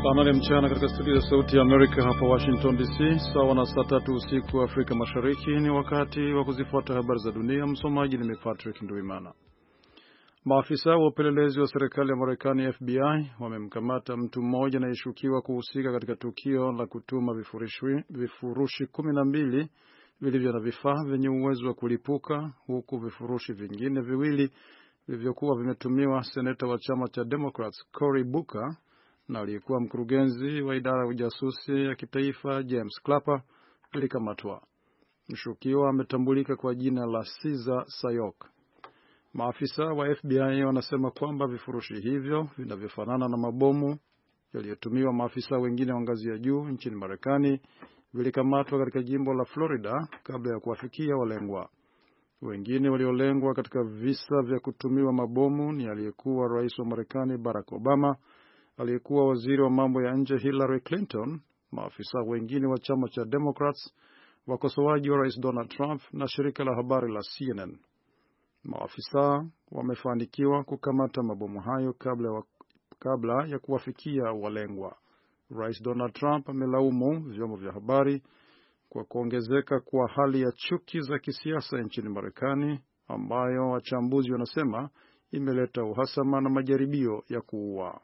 Saa 8 mchana katika studio za Sauti ya Amerika hapa Washington DC, sawa na saa 3 usiku Afrika Mashariki. Ni wakati wa kuzifuata habari za dunia. Msomaji ni Patrick Nduimana. Maafisa wa upelelezi wa serikali ya Marekani FBI wamemkamata mtu mmoja anayeshukiwa kuhusika katika tukio la kutuma vifurushi 12 vilivyo na vifaa vyenye uwezo wa kulipuka, huku vifurushi vingine viwili vilivyokuwa vimetumiwa seneta wa chama cha Democrats Cory Booker na aliyekuwa mkurugenzi wa idara ya ujasusi ya kitaifa James Clapper vilikamatwa. Mshukiwa ametambulika kwa jina la Cesar Sayok. Maafisa wa FBI wanasema kwamba vifurushi hivyo vinavyofanana na mabomu yaliyotumiwa maafisa wengine wa ngazi ya juu nchini Marekani vilikamatwa katika jimbo la Florida kabla ya kuwafikia walengwa. Wengine waliolengwa katika visa vya kutumiwa mabomu ni aliyekuwa rais wa Marekani Barack Obama, aliyekuwa waziri wa mambo ya nje Hillary Clinton, maafisa wengine wa chama cha Democrats, wakosoaji wa rais Donald Trump na shirika la habari la CNN. Maafisa wamefanikiwa kukamata mabomu hayo kabla ya kuwafikia walengwa. Rais Donald Trump amelaumu vyombo vya habari kwa kuongezeka kwa hali ya chuki za kisiasa nchini Marekani, ambayo wachambuzi wanasema imeleta uhasama na majaribio ya kuua.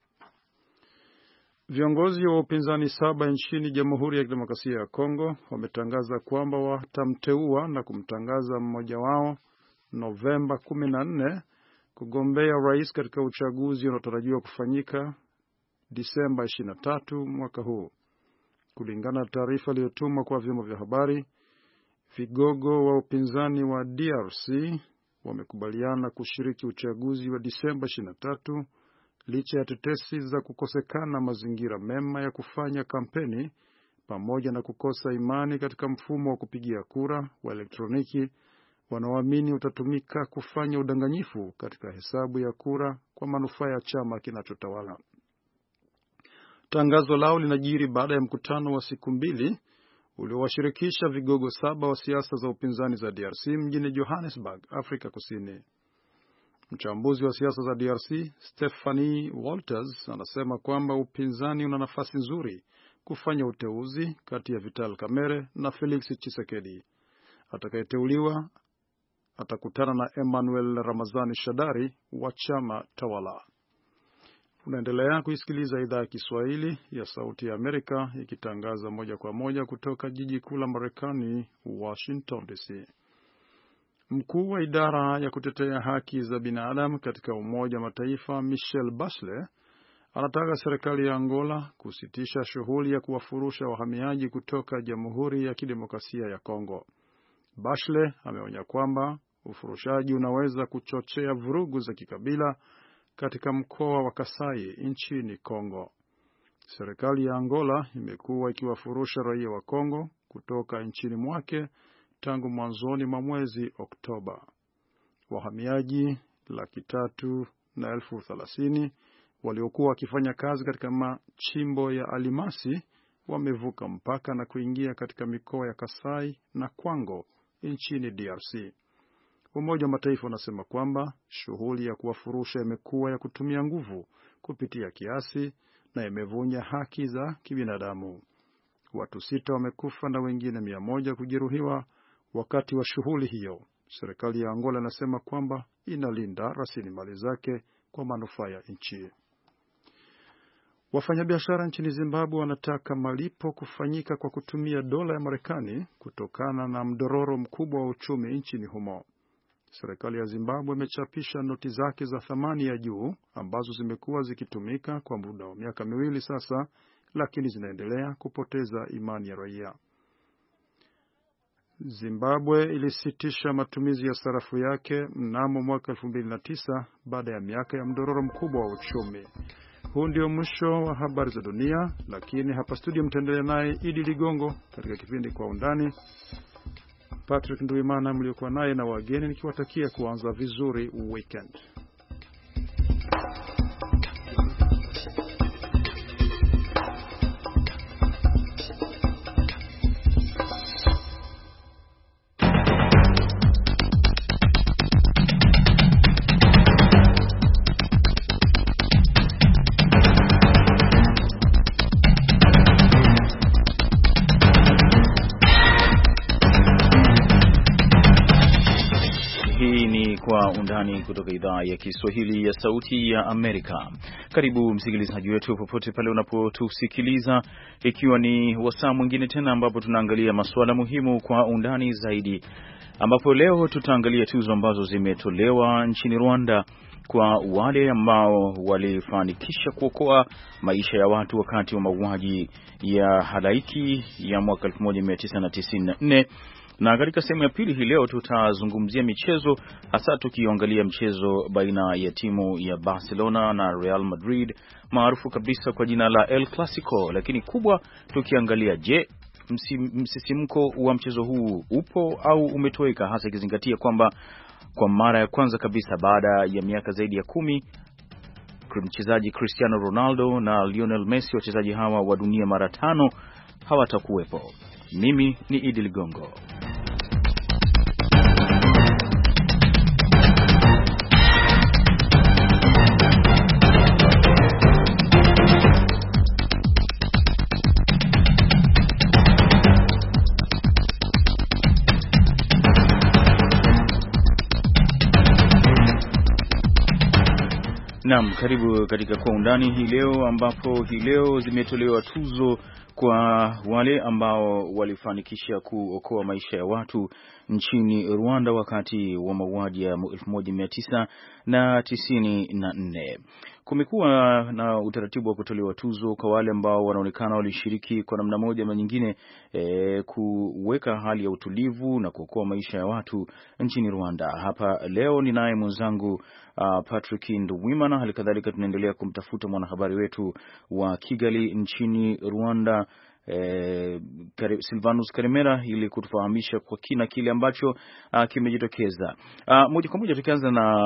Viongozi wa upinzani 7 nchini Jamhuri ya Kidemokrasia ya Kongo wametangaza kwamba watamteua na kumtangaza mmoja wao Novemba 14 kugombea rais katika uchaguzi unaotarajiwa kufanyika Disemba 23 mwaka huu. Kulingana na taarifa iliyotumwa kwa vyombo vya habari, vigogo wa upinzani wa DRC wamekubaliana kushiriki uchaguzi wa Disemba 23 licha ya tetesi za kukosekana mazingira mema ya kufanya kampeni pamoja na kukosa imani katika mfumo wa kupigia kura wa elektroniki wanaoamini utatumika kufanya udanganyifu katika hesabu ya kura kwa manufaa ya chama kinachotawala. Tangazo lao linajiri baada ya mkutano wa siku 2 uliowashirikisha vigogo 7 wa siasa za upinzani za DRC mjini Johannesburg, Afrika Kusini. Mchambuzi wa siasa za DRC, Stephanie Walters, anasema kwamba upinzani una nafasi nzuri kufanya uteuzi kati ya Vital Kamerhe na Felix Tshisekedi. Atakayeteuliwa atakutana na Emmanuel Ramazani Shadari wa chama tawala. Unaendelea kuisikiliza idhaa ya Kiswahili ya Sauti ya Amerika ikitangaza moja kwa moja kutoka jiji kuu la Marekani, Washington DC. Mkuu wa idara ya kutetea haki za binadamu katika Umoja wa Mataifa Michelle Bachelet anataka serikali ya Angola kusitisha shughuli ya kuwafurusha wahamiaji kutoka Jamhuri ya Kidemokrasia ya Kongo. Bachelet ameonya kwamba ufurushaji unaweza kuchochea vurugu za kikabila katika mkoa wa Kasai nchini Kongo. Serikali ya Angola imekuwa ikiwafurusha raia wa Kongo kutoka nchini mwake tangu mwanzoni mwa mwezi Oktoba. Wahamiaji 330,000 waliokuwa wakifanya kazi katika machimbo ya alimasi wamevuka mpaka na kuingia katika mikoa ya Kasai na Kwango nchini DRC. Umoja wa Mataifa unasema kwamba shughuli ya kuwafurusha imekuwa ya kutumia nguvu kupitia kiasi na imevunja haki za kibinadamu. Watu 6 wamekufa na wengine 100 kujeruhiwa wakati wa shughuli hiyo. Serikali ya Angola inasema kwamba inalinda rasilimali zake kwa manufaa ya nchi. Wafanyabiashara nchini Zimbabwe wanataka malipo kufanyika kwa kutumia dola ya Marekani kutokana na mdororo mkubwa wa uchumi nchini humo. Serikali ya Zimbabwe imechapisha noti zake za thamani ya juu ambazo zimekuwa zikitumika kwa muda wa miaka 2 sasa, lakini zinaendelea kupoteza imani ya raia. Zimbabwe ilisitisha matumizi ya sarafu yake mnamo mwaka 2009 baada ya miaka ya mdororo mkubwa wa uchumi. Huu ndio mwisho wa habari za dunia, lakini hapa studio mtaendelea naye Idi Ligongo katika kipindi Kwa Undani. Patrick Nduimana mliokuwa naye na wageni nikiwatakia kuanza vizuri weekend. Kwa Undani kutoka idhaa ya Kiswahili ya Sauti ya Amerika. Karibu msikilizaji wetu popote pale unapotusikiliza, ikiwa ni wasaa mwingine tena ambapo tunaangalia masuala muhimu kwa undani zaidi, ambapo leo tutaangalia tuzo ambazo zimetolewa nchini Rwanda kwa wale ambao walifanikisha kuokoa maisha ya watu wakati wa mauaji ya halaiki ya mwaka 1994. Na katika sehemu ya pili hii leo tutazungumzia michezo, hasa tukiangalia mchezo baina ya timu ya Barcelona na Real Madrid maarufu kabisa kwa jina la El Clasico, lakini kubwa tukiangalia msisimko wa mchezo huu upo au umetoweka, hasa ikizingatia kwamba kwa mara ya kwanza kabisa baada ya miaka zaidi ya 10 mchezaji Cristiano Ronaldo na Lionel Messi, wachezaji hawa wa dunia mara 5, hawatakuwepo. Mimi ni Idi Ligongo. Naam, karibu katika Kwa Undani hii leo, ambapo hii leo zimetolewa tuzo kwa wale ambao walifanikisha kuokoa maisha ya watu nchini Rwanda wakati wa mauaji ya 1994. Kumekuwa na utaratibu wa kutolewa tuzo kwa wale ambao wanaonekana walishiriki kwa namna moja ama nyingine kuweka hali ya utulivu na kuokoa maisha ya watu nchini Rwanda. Hapa leo ni naye mwenzangu Patrick Nduwimana. Halikadhalika tunaendelea kumtafuta mwanahabari wetu wa Kigali nchini Rwanda, Silvanus Karemera, ili kutufahamisha kwa kina kile ambacho kimejitokeza. Moja kwa moja tukianza na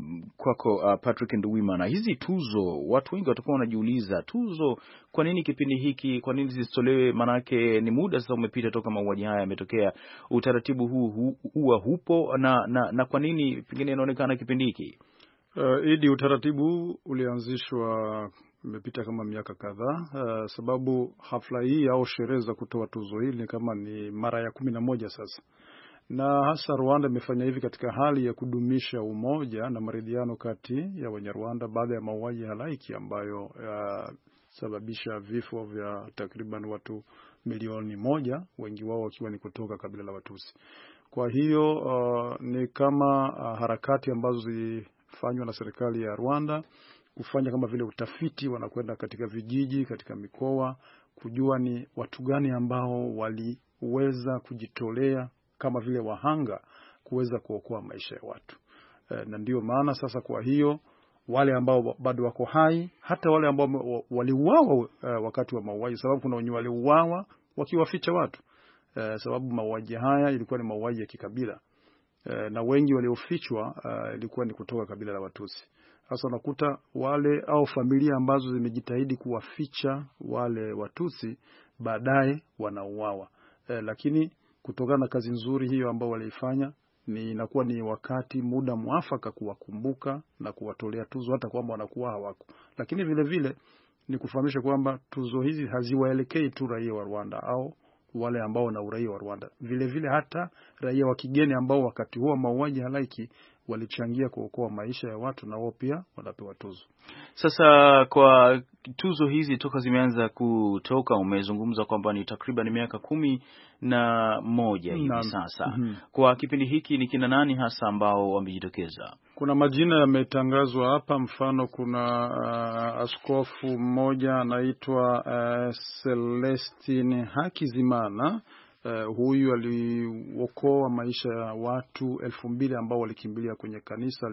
kwako Patrick Nduwimana, hizi tuzo watu wengi watakuwa wanajiuliza, tuzo kwa nini kipindi hiki, kwa nini zisitolewe? Manake ni muda sasa umepita toka mauaji haya yametokea. Utaratibu huu huwa hupo na kwa nini pengine inaonekana kipindi hiki? Idi, utaratibu ulianzishwa imepita kama miaka kadhaa, sababu hafla hii au sherehe za kutoa tuzo hili kama ni mara ya 11 sasa, na hasa Rwanda imefanya hivi katika hali ya kudumisha umoja na maridhiano kati ya Wanyarwanda baada ya mauaji halaiki ambayo sababisha vifo vya takriban watu milioni 1, wengi wao wakiwa ni kutoka kabila la Watusi. Kwa hiyo ni kama harakati ambazo zilifanywa na serikali ya Rwanda kufanya kama vile utafiti, wanakwenda katika vijiji, katika mikoa, kujua ni watu gani ambao waliweza kujitolea kama vile wahanga kuweza kuokoa maisha ya watu. Na ndio maana sasa, kwa hiyo wale ambao bado wako hai, hata wale ambao waliuawa wakati wa mauaji, sababu kuna wenye waliuawa wakiwaficha watu, sababu mauaji haya ilikuwa ni mauaji ya kikabila, na wengi waliofichwa ilikuwa ni kutoka kabila la Watusi. Sasa unakuta wale au familia ambazo zimejitahidi kuwaficha wale Watusi baadaye wanauawa. Lakini kutokana na kazi nzuri hiyo ambao waliifanya, inakuwa ni wakati muda mwafaka kuwakumbuka na kuwatolea tuzo, hata kwamba wanakuwa hawako. Lakini vile vile ni kufahamisha kwamba tuzo hizi haziwaelekei tu raia wa Rwanda au wale ambao na uraia wa Rwanda, vile vile hata raia wa kigeni ambao wakati huo mauaji halaiki walichangia kuokoa maisha ya watu, na wao pia wanapewa tuzo. Sasa kwa tuzo hizi toka zimeanza kutoka, umezungumza kwamba ni takriban miaka 11 hivi sasa. Kwa kipindi hiki ni kina nani hasa ambao wamejitokeza? Kuna majina yametangazwa hapa, mfano kuna askofu mmoja anaitwa Celestine Hakizimana. Huyu aliokoa maisha ya watu 2000 ambao walikimbilia kwenye kanisa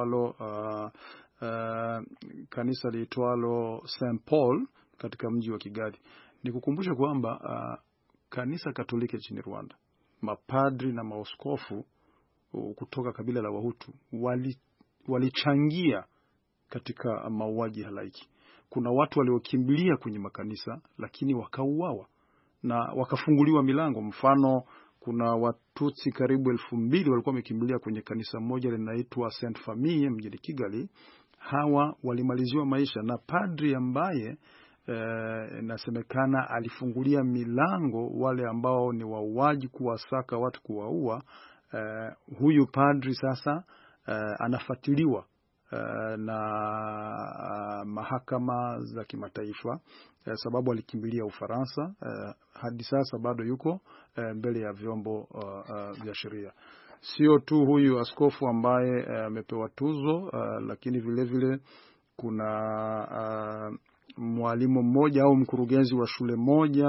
liitwalo St. Paul katika mji wa Kigali. Nikukumbusha kwamba kanisa Katoliki nchini Rwanda, mapadri na maaskofu kutoka kabila la Wahutu walichangia katika mauaji halaiki. Kuna watu waliokimbilia kwenye makanisa lakini wakauawa na wakafunguliwa milango. Mfano, kuna Watutsi karibu 2000 walikuwa wamekimbilia kwenye kanisa moja linaitwa Saint Famille mjini Kigali. Hawa walimaliziwa maisha na padri ambaye inasemekana alifungulia milango wale ambao ni wauaji, kuwasaka watu, kuwaua. Huyu padri sasa anafuatiliwa na mahakama za kimataifa sababu alikimbilia Ufaransa. Hadi sasa bado yuko mbele ya vyombo vya sheria. Sio tu huyu askofu ambaye amepewa tuzo, lakini vile vile kuna mwalimu mmoja au mkurugenzi wa shule moja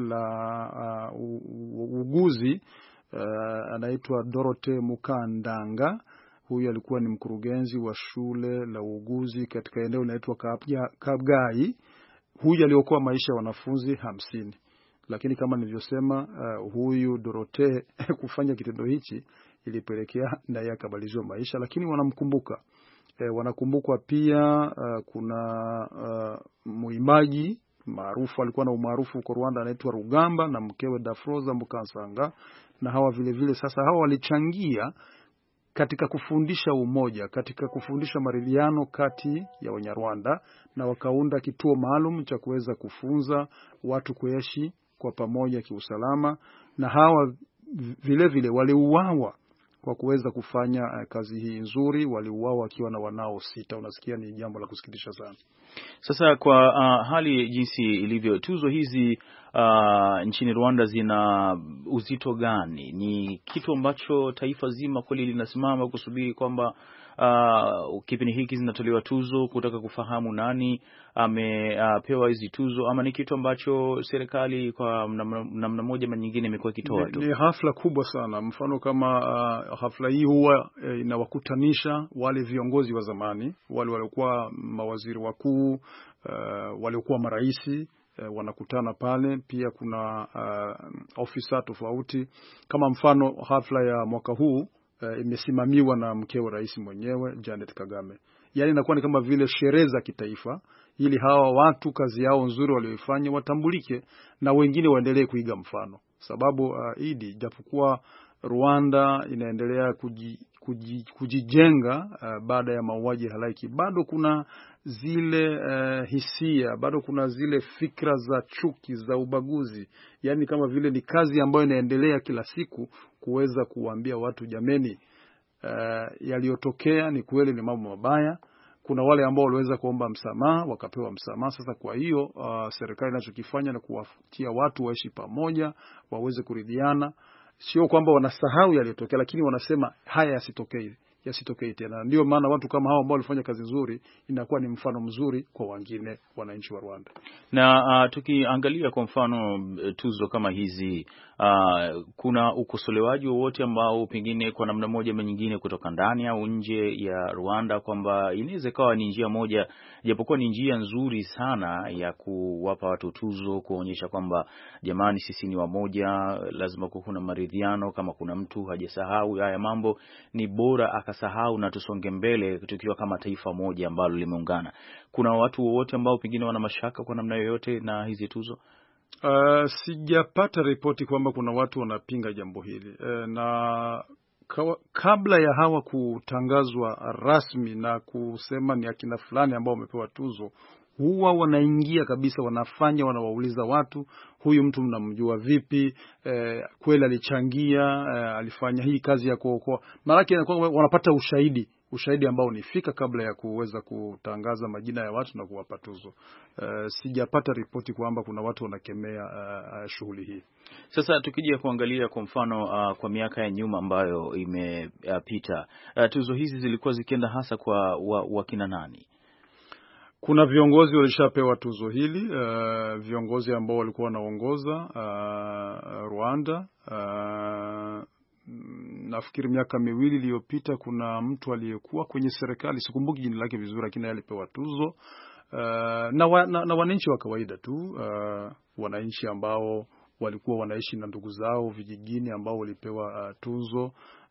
la uuguzi anaitwa Dorothée Mukandanga. Huyu alikuwa ni mkurugenzi wa shule la uuguzi katika eneo linaloitwa Kabgayi. Huyu aliokoa maisha ya wanafunzi 50. Lakini kama nilivyosema, huyu Dorothée kufanya kitendo hichi ilipelekea na yeye akabalizwa maisha, lakini wanamkumbuka. Wanakumbukwa pia kuna muimbaji maarufu, alikuwa na umaarufu kwa Rwanda, anaitwa Rugamba na mkewe Dafroza Mukansanga, na hawa vile vile sasa hawa walichangia katika kufundisha umoja, katika kufundisha maridhiano kati ya Wanyarwanda, na wakaunda kituo maalum cha kuweza kufunza watu kuishi kwa pamoja kiusalama. Na hawa vile vile waliuawa kwa kuweza kufanya kazi hii nzuri. Waliuawa wakiwa na wanao 6. Unasikia, ni jambo la kusikitisha sana. Sasa kwa hali jinsi ilivyo, tuzo hizi nchini Rwanda zina uzito gani? Ni kitu ambacho taifa zima kweli linasimama kusubiri kwamba kipindi hiki zinatolewa tuzo kutaka kufahamu nani amepewa hizi tuzo, ama ni kitu ambacho serikali kwa namna moja ama nyingine imekuwa ikitoa tu? Ni hafla kubwa sana. Mfano kama hafla hii huwa inawakutanisha wale viongozi wa zamani, wale waliokuwa mawaziri wakuu, waliokuwa maraisi, wanakutana pale. Pia kuna ofisa tofauti. Kama mfano hafla ya mwaka huu imesimamiwa na mkewe rais mwenyewe Janet Kagame. Yaani inakuwa ni kama vile sherehe za kitaifa, ili hawa watu kazi yao nzuri walioifanya watambulike na wengine waendelee kuiga mfano. Sababu japokuwa Rwanda inaendelea kujijenga baada ya mauaji halaiki, bado kuna zile hisia, bado kuna zile fikra za chuki, za ubaguzi. Yaani kama vile ni kazi ambayo inaendelea kila siku kuweza kuwaambia watu, jameni, yaliyotokea ni kweli, ni mambo mabaya. Kuna wale ambao waliweza kuomba msamaha, wakapewa msamaha. Sasa kwa hiyo serikali inachokifanya ni kuwafutia watu waishi pamoja, waweze kuridhiana. Sio kwamba wanasahau yaliyotokea, lakini wanasema haya yasitokee tena. Ndio maana watu kama hao ambao walifanya kazi nzuri inakuwa ni mfano mzuri kwa wengine wananchi wa Rwanda. Na tukiangalia kwa mfano tuzo kama hizi, kuna ukosolewaji wowote ambao pengine kwa namna moja ama nyingine kutoka ndani au nje ya Rwanda kwamba inaweza kawa ni njia moja, japokuwa ni njia nzuri sana ya kuwapa watu tuzo, kuonyesha kwamba jamani, sisi ni wamoja, lazima kuwe na maridhiano. Kama kuna mtu hajasahau haya mambo, ni bora akasahau na tusonge mbele tukiwa kama taifa moja ambalo limeungana. Kuna watu wote ambao pengine wana mashaka kwa namna yoyote na hizi tuzo? Sijapata ripoti kwamba kuna watu wanapinga jambo hili. Na kabla ya hawa kutangazwa rasmi na kusema ni akina fulani ambao wamepewa tuzo, huwa wanaingia kabisa, wanawauliza watu, huyu mtu mnamjua vipi? Kweli alichangia, alifanya hii kazi ya kuokoa? Maana wanapata ushahidi ambao ni fika kabla ya kuweza kutangaza majina ya watu na kuwapa tuzo. Sijapata ripoti kwamba kuna watu wanakemea shughuli hii. Sasa tukija kuangalia kwa mfano kwa miaka ya nyuma ambayo imepita, tuzo hizi zilikuwa zikienda hasa kwa wakina nani? Kuna viongozi walishapewa tuzo hili, viongozi ambao walikuwa wanaongoza Rwanda. Nafikiri miaka 2 iliyopita kuna mtu aliyekuwa kwenye serikali, sikumbuki jina lake vizuri, lakini alipewa tuzo. Na wananchi wa kawaida tu, wananchi ambao walikuwa wanaishi na ndugu zao vijijini ambao walipewa tuzo.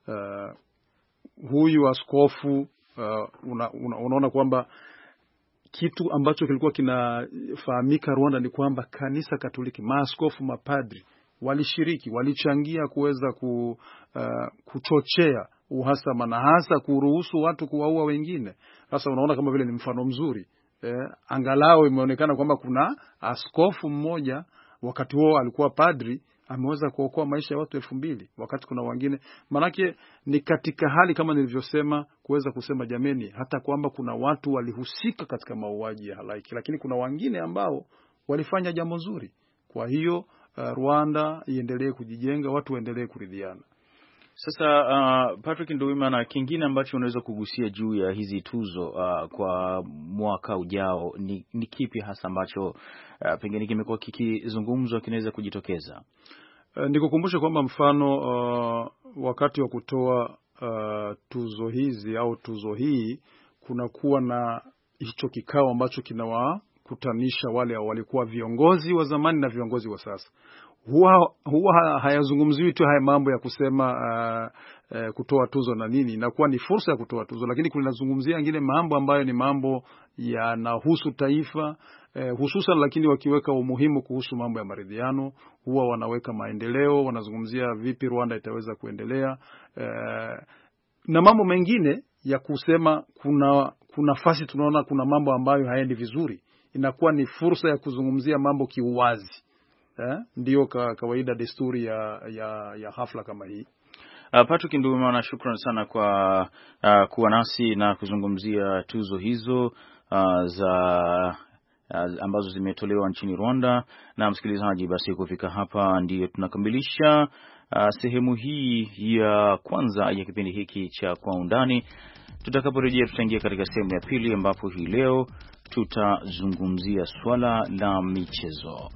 Huyu askofu, unaona kwamba kitu ambacho kilikuwa kinafahamika Rwanda ni kwamba kanisa Katoliki, maaskofu, mapadri walishiriki, walichangia kuweza kuchochea uhasama na hasa kuruhusu watu kuwaua wengine. Sasa unaona kama vile ni mfano mzuri. Angalau imeonekana kwamba kuna askofu mmoja wakati huo alikuwa padri, ameweza kuokoa maisha ya watu 2000 wakati kuna wengine. Manake ni katika hali kama nilivyosema, kuweza kusema jameni, hata kwamba kuna watu walihusika katika mauaji ya halaiki, lakini kuna wengine ambao walifanya jambo zuri. Kwa hiyo Rwanda iendelee kujijenga, watu waendelee kuridhiana. Sasa Patrick Nduwimana, kingine ambacho unaweza kugusia juu ya hizi tuzo kwa mwaka ujao ni kipi hasa ambacho pengine kimekuwa kikizungumzwa kinaweza kujitokeza? Nikukumbushe kwamba mfano wakati wa kutoa tuzo hizi au tuzo hii, kuna kuwa na hicho kikao ambacho kinawakutanisha wale walikuwa viongozi wa zamani na viongozi wa sasa. Huwa hayazungumziwi tu haya mambo ya kusema kutoa tuzo na nini, inakuwa ni fursa ya kutoa tuzo, lakini kunazungumzia ingine mambo ambayo ni mambo yanahusu taifa hususan, lakini wakiweka umuhimu kuhusu mambo ya maridhiano, huwa wanaweka maendeleo, wanazungumzia vipi Rwanda itaweza kuendelea, na mambo mengine ya kusema kuna nafasi tunaona kuna mambo ambayo haendi vizuri, inakuwa ni fursa ya kuzungumzia mambo kiuwazi. Ndio kawaida desturi ya hafla kama hii. Patrick Nduwimana, shukrani sana kwa kuwa nasi na kuzungumzia tuzo hizo ambazo zimetolewa nchini Rwanda. Na msikilizaji, basi kufika hapa ndiyo tunakamilisha sehemu hii ya kwanza ya kipindi hiki cha Kwa Undani. Tutakaporejea tutaingia katika sehemu ya pili, ambapo hii leo tutazungumzia swala la michezo.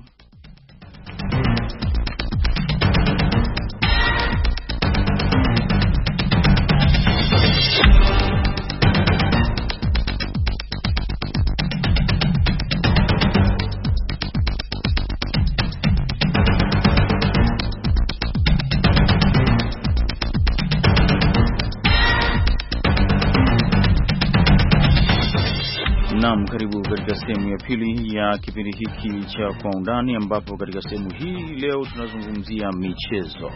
Karibu katika sehemu ya pili ya kipindi hiki cha Kwa Undani, ambapo katika sehemu hii leo tunazungumzia michezo.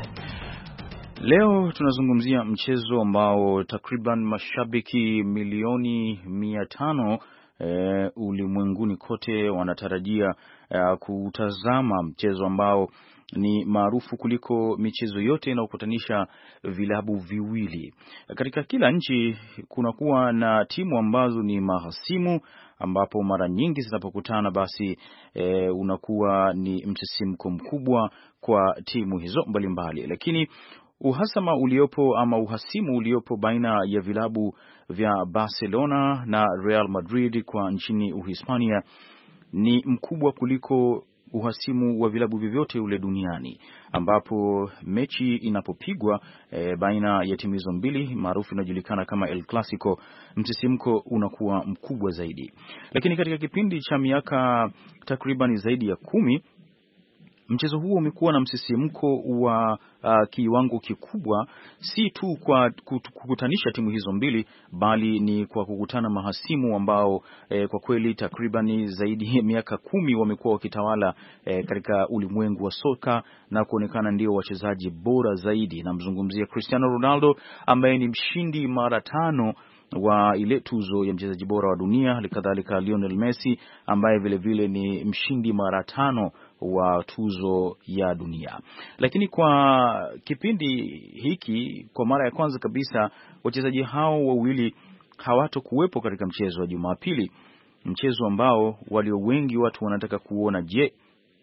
Leo tunazungumzia mchezo ambao takriban mashabiki milioni 500 ulimwenguni kote wanatarajia kutazama, mchezo ambao ni maarufu kuliko michezo yote inayokutanisha vilabu viwili. Katika kila nchi kunakuwa na timu ambazo ni mahasimu, ambapo mara nyingi zinapokutana basi unakuwa ni msisimko mkubwa kwa timu hizo mbalimbali. Lakini uhasama uliopo ama uhasimu uliopo baina ya vilabu vya Barcelona na Real Madrid kwa nchini Uhispania ni mkubwa kuliko uhasimu wa vilabu vyovyote ule duniani, ambapo mechi inapopigwa baina ya timu hizo mbili maarufu inajulikana kama El Clasico, msisimko unakuwa mkubwa zaidi. Lakini katika kipindi cha miaka takriban zaidi ya 10, mchezo huo umekuwa na msisimko wa kiwango kikubwa, si tu kwa kukutanisha timu hizo mbili, bali ni kwa kukutana mahasimu ambao kwa kweli takriban zaidi ya miaka 10 wamekuwa wakitawala katika ulimwengu wa soka na kuonekana ndio wachezaji bora zaidi. Namzungumzia Cristiano Ronaldo ambaye ni mshindi mara 5 wa ile tuzo ya mchezaji bora wa dunia, halikadhalika Lionel Messi ambaye vile vile ni mshindi mara 5 wa tuzo ya dunia. Lakini kwa kipindi hiki, kwa mara ya kwanza kabisa, wachezaji hao wawili hawatokuwepo katika mchezo wa Jumapili, mchezo ambao walio wengi watu wanataka kuona, je,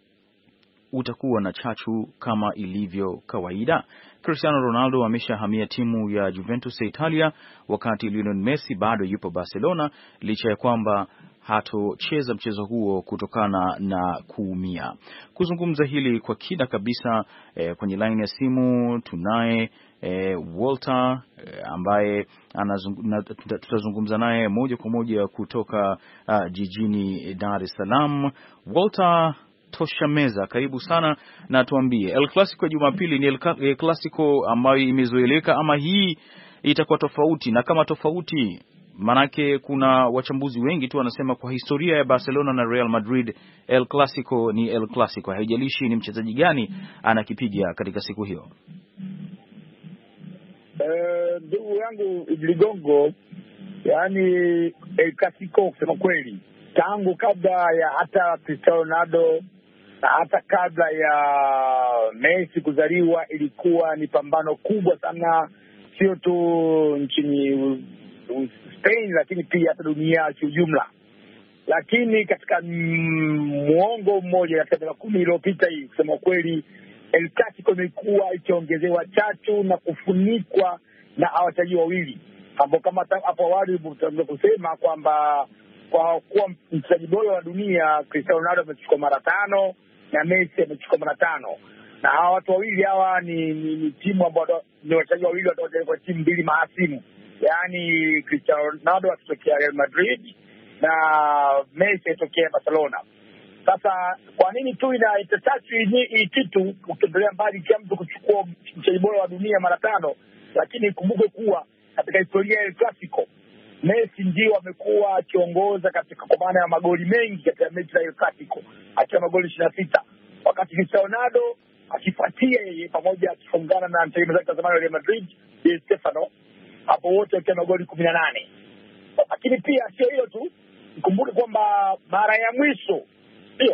utakuwa na chachu kama ilivyo kawaida? Cristiano Ronaldo ameshahamia timu ya Juventus ya Italia, wakati Lionel Messi bado yupo Barcelona, licha ya kwamba hatocheza mchezo huo kutokana na kuumia. Kuzungumza hili kwa kina kabisa, kwenye line ya simu tunaye Walter ambaye tutazungumza naye moja kwa moja kutoka jijini Dar es Salaam. Walter Toshameza, karibu sana, na tuambie, El Clasico Jumapili ni El Clasico ambayo imezoeleka ama hii itakuwa tofauti? Na kama tofauti, manake kuna wachambuzi wengi tu wanasema kwa historia ya Barcelona na Real Madrid, El Clasico ni El Clasico, haijalishi ni mchezaji gani anakipiga katika siku hiyo. Ndugu yangu Ligongo, yani El Clasico kusema kweli, tangu kabla ya hata Cristiano Ronaldo na hata kabla ya Messi kuzaliwa ilikuwa ni pambano kubwa sana, sio tu nchini Spain lakini pia hata dunia kiujumla. Lakini katika muongo mmoja, katika miaka 10 iliyopita hii, kusema kweli, El Clasico imekuwa ikiongezewa chachu na kufunikwa na wachezaji wawili ambao kama hapo awali tunaweza kusema kwamba kwa kuwa mchezaji bora wa dunia Cristiano Ronaldo amechukua mara 5 na Messi amechukua mara 5, na hawa watu wawili hawa ni timu ambao ni wachezaji wawili watakuwa kwa timu mbili mahasimu, yaani Cristiano Ronaldo atokea Real Madrid na Messi atokea Barcelona. Sasa kwa nini tu inatatu hii kitu kuendelea mbali kila mtu kuchukua mchezaji bora wa dunia mara 5? Lakini ikumbuke kuwa katika historia ya El Clasico Messi ndio amekuwa akiongoza katika kwa maana ya magoli mengi katika mechi ya El Clasico akiwa magoli 26, wakati Cristiano Ronaldo akifuatia yeye pamoja akifungana na mchezaji wake wa zamani wa Real Madrid Di Stefano, hapo wote wakiwa magoli 18. Lakini pia sio hiyo tu, kumbuke kwamba mara ya mwisho sio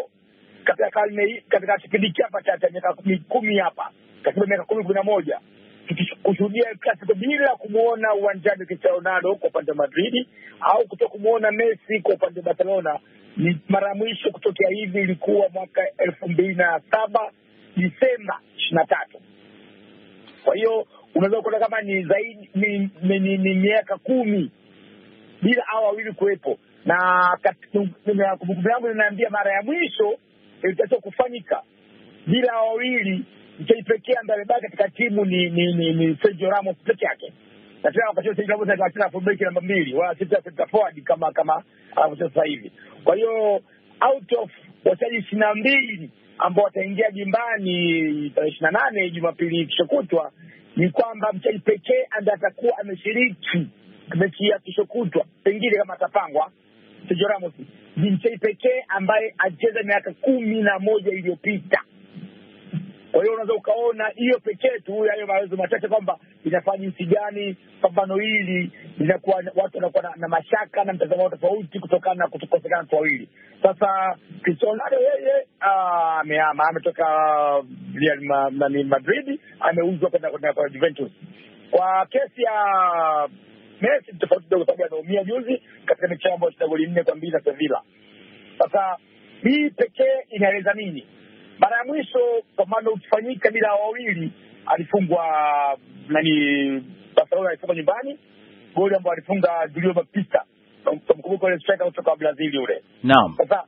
katika kipindi hapa cha miaka 10 hapa, katika miaka 11 kushuhudia El Clasico bila kumuona uwanjani Cristiano Ronaldo kwa upande wa Madrid au kutoka kumuona Messi kwa upande wa Barcelona, ni mara mwisho kutokea hivi ilikuwa mwaka 2007 Disemba 23. Kwa hiyo unaweza kuona kama ni zaidi ni miaka 10 bila hao wawili kuwepo, na kumbukumbu yangu inaniambia mara ya mwisho ilitakiwa kufanyika bila hao wawili. Mchezaji pekee ambaye amebaki katika timu ni Sergio Ramos peke yake, na tena wakati Sergio Ramos anacheza fullback namba 2 wala center forward kama anacheza sasa hivi. Kwa hiyo out of wachezaji 22 ambao wataingia jimbani tarehe 28 Jumapili kishokutwa, ni kwamba mchezaji pekee ambaye atakuwa ameshiriki mechi ya kishokutwa pengine kama atapangwa Sergio Ramos ni mchezaji pekee ambaye alicheza miaka 11 iliyopita. Kwa hiyo unaweza ukaona hiyo pekee tu hayo maelezo machache kwamba inafanya jinsi gani pambano hili linakuwa watu wanakuwa na mashaka na mtazamo tofauti kutokana na kutokosekana kwa wawili. Sasa Cristiano Ronaldo yeye ametoka Real Madrid, ameuzwa kwenda Juventus. Kwa kesi ya Messi tofauti kidogo sababu ameumia juzi katika mechi ambayo alishinda goli 4-2 na Sevilla. Sasa hii pekee inaeleza nini? Mara ya mwisho pambano ukifanyika bila wawili alifungwa Barcelona alifunga nyumbani goli ambao alifunga Julio Baptista, mkumbuka ile striker kutoka Brazil yule. Naam. Sasa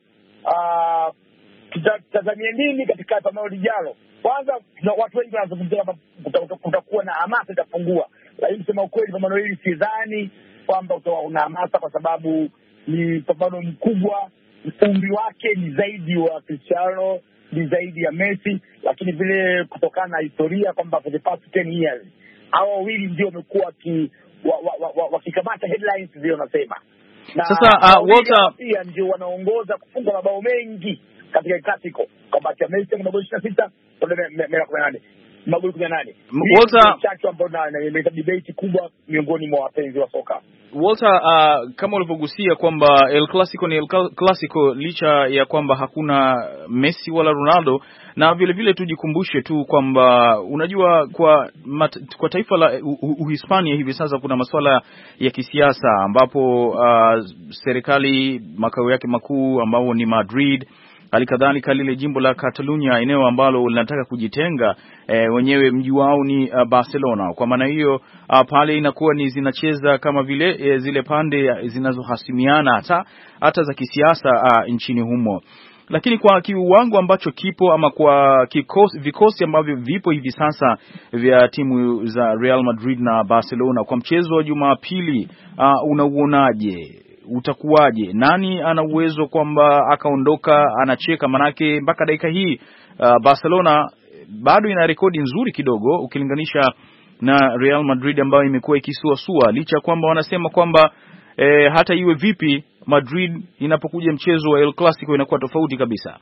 tutazamia nini katika pambano lijalo? Kwanza watu wengi wanazungumzia kutakuwa na hamasa itapungua, lakini kusema ukweli pambano hili sidhani kwamba utakuwa una hamasa kwa sababu ni pambano mkubwa, umri wake ni zaidi wa Cristiano, ni zaidi ya Messi, lakini vile kutokana na historia kwamba for the past 10 years hao wawili ndio wamekuwa wakikamata headlines zile wanasema. Na sasa Walter pia ndio wanaongoza kufunga mabao mengi katika Clasico kwamba Messi ana magoli 26 na 18 magoli 18. Walter chachu ambayo na debate kubwa miongoni mwa wapenzi wa soka. Walter, kama ulivyogusia kwamba El Clasico ni El Clasico licha ya kwamba hakuna Messi wala Ronaldo, na vile vile tujikumbushe tu kwamba unajua kwa taifa la Uhispania hivi sasa kuna masuala ya kisiasa ambapo serikali makao yake makuu ambao ni Madrid, halikadhalika lile jimbo la Catalonia eneo ambalo linataka kujitenga wenyewe mji wao ni Barcelona. Kwa maana hiyo pale inakuwa ni zinacheza kama vile zile pande zinazohasimiana hata za kisiasa nchini humo. Lakini kwa kiwango ambacho kipo ama kwa vikosi ambavyo vipo hivi sasa vya timu za Real Madrid na Barcelona kwa mchezo wa Jumapili, unauonaje? Utakuwaje? Nani ana uwezo kwamba akaondoka anacheka? Manake mpaka dakika hii Barcelona bado ina rekodi nzuri kidogo ukilinganisha na Real Madrid ambayo imekuwa ikisuasua, licha kwamba wanasema kwamba hata iwe vipi Madrid inapokuja mchezo wa El Clasico inakuwa tofauti kabisa.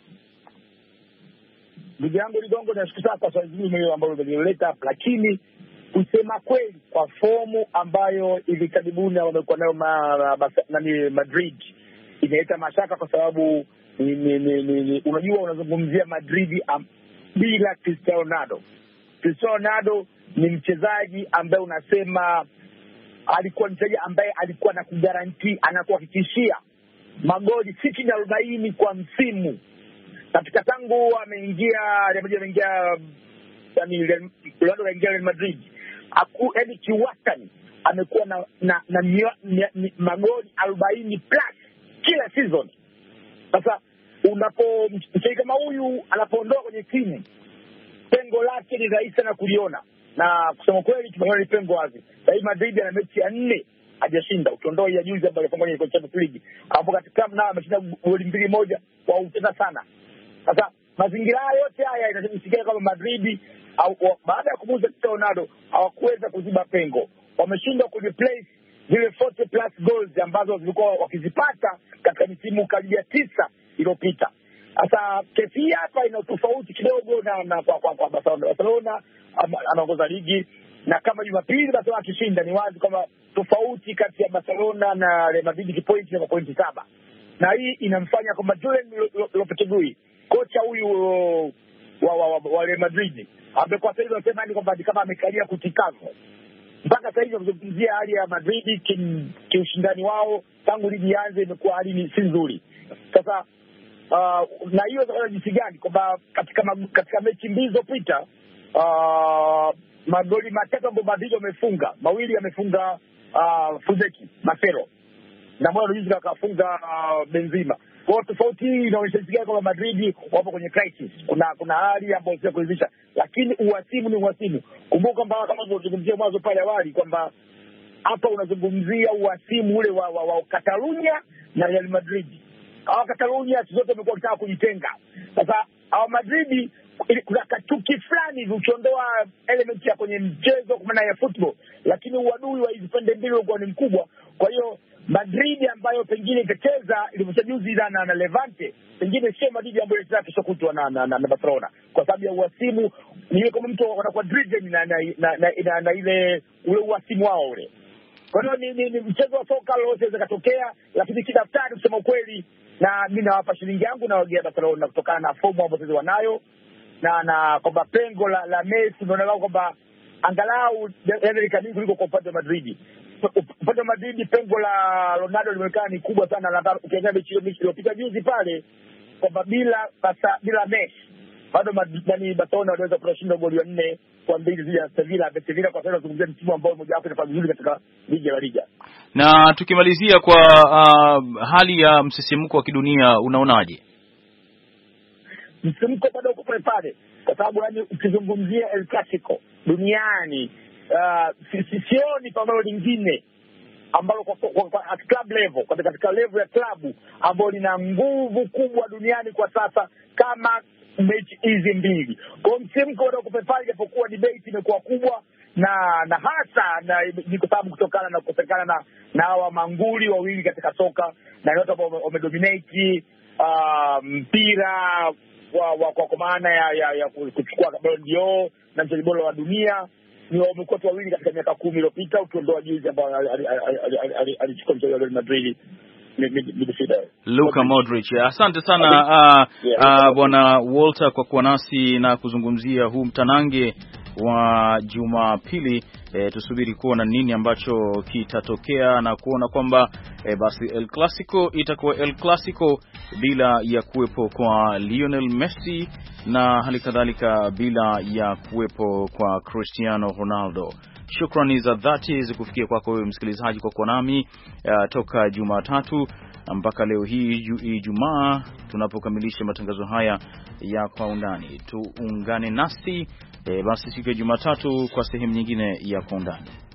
Ndugu yangu Ligongo, nashukuru kwa swali hili ambalo umelileta, lakini kusema kweli kwa fomu ambayo hivi karibuni wamekuwa nayo Madrid inaleta mashaka kwa sababu unajua unazungumzia Madrid bila Cristiano Ronaldo. Cristiano Ronaldo ni mchezaji ambaye unasema alikuwa mchezaji ambaye alikuwa na kugaranti, anakuhakikishia magoli 60-40 kwa msimu. Katika tangu ameingia Real Madrid, yaani kiwastani amekuwa na magoli 40 plus kila season. Sasa mchezaji kama huyu anapoondoka kwenye timu, pengo lake ni rahisi sana kuliona, na kusema kweli tumeona ni pengo wazi. Sasa Madrid ana mechi ya 4 hajashinda, ukiondoa ya juzi ambayo alifanya kwenye Champions League, hapo katika nao ameshinda goli 2-1 kwa utesa sana. Sasa mazingira yote haya inasikia kama Madrid baada ya kumuuza Cristiano Ronaldo hawakuweza kuziba pengo, wameshindwa kureplace zile 40 plus goals ambazo zilikuwa wakizipata katika misimu karibia 9 iliyopita. Sasa kesi hapa ina tofauti kidogo na kwa Barcelona anaongoza ligi, na kama Jumapili Barcelona akishinda ni wazi kama tofauti kati ya Barcelona na Real Madrid pointi na pointi 7, na hii inamfanya kwamba Julen Lopetegui, kocha huyu wa Real Madrid, amekuwa sasa hivi anasema ni kwamba kama amekalia kutikazo mpaka sasa hivi. Kuzungumzia hali ya Madrid kiushindani wao tangu ligi ianze imekuwa hali si nzuri. Sasa na hiyo inaona jinsi gani kwamba katika mechi mbili zilizopita magoli 3 ambayo Madrid wamefunga, 2 amefunga Fuzeki Marcelo na moja juzi akafunga Benzema. Kwa tofauti hii inaonyesha jinsi gani kwamba Madrid wapo kwenye crisis. Kuna hali ambayo sio kuridhisha, lakini uhasimu ni uhasimu. Kumbuka kwamba kama tulizungumzia mwanzo pale awali kwamba hapa unazungumzia uhasimu ule wa Catalonia na Real Madrid. Catalonia zote wamekuwa wakitaka kujitenga. Sasa Madrid kuna katuki fulani hivi, ukiondoa element ya kwenye mchezo kwa maana ya football, lakini uadui wa hizo pande mbili ulikuwa ni mkubwa. Kwa hiyo Madrid ambayo pengine itacheza ilivyojuzi na Levante, pengine sio Madrid ambayo itacheza kesho kutwa na Barcelona, kwa sababu ya uhasimu. Ni kama mtu anakuwa driven na ile ule uhasimu wao ule. Kwa hiyo ni mchezo wa soka lolote katokea, lakini kidaftari kusema kweli, na mimi nawapa shilingi yangu na wagea Barcelona kutokana na fomu ambayo wanayo na kwamba pengo la Messi unaona kwamba angalau ile kanuni kuliko kwa upande wa Madrid. Upande wa Madrid pengo la Ronaldo limeonekana ni kubwa sana, na ukiangalia mechi iliyopita juzi pale kwamba bila Messi bado Barcelona wanaweza kushinda goli 4-2 dhidi ya Sevilla. Sevilla kwa sasa tunazungumzia timu ambayo moja wapo inafanya vizuri katika ligi ya La Liga. Na tukimalizia kwa hali ya msisimko wa kidunia, unaonaje? Msisimko bado uko pale, kwa sababu yani ukizungumzia El Clasico duniani, sioni pambano lingine ambalo kwa club level, katika level ya klabu ambao lina nguvu kubwa duniani kwa sasa kama mechi hizi mbili. Kwa msisimko bado uko pale, japokuwa debate imekuwa kubwa na hasa ni kwa sababu kutokana na kukosekana na hawa manguli wawili katika soka, na wote ambao wamedominate mpira kwa maana ya kuchukua Ballon d'Or na mchezaji bora wa dunia, ni wamekuwa wawili katika miaka 10 iliyopita, ukiondoa juzi ambao alichukua mchezaji wa Real Madrid Luka Modric. Asante sana Bwana Walter kwa kuwa nasi na kuzungumzia huu mtanange wa Jumapili. Tusubiri kuona nini ambacho kitatokea na kuona kwamba basi El Clasico itakuwa El Clasico bila ya kuwepo kwa Lionel Messi na hali kadhalika bila ya kuwepo kwa Cristiano Ronaldo. Shukrani za dhati zikufikia kwako wewe msikilizaji kwa kuwa nami toka Jumatatu mpaka leo hii Ijumaa tunapokamilisha matangazo haya ya Kwa Undani. Tuungane nasi basi siku ya Jumatatu kwa sehemu nyingine ya Kwa Undani.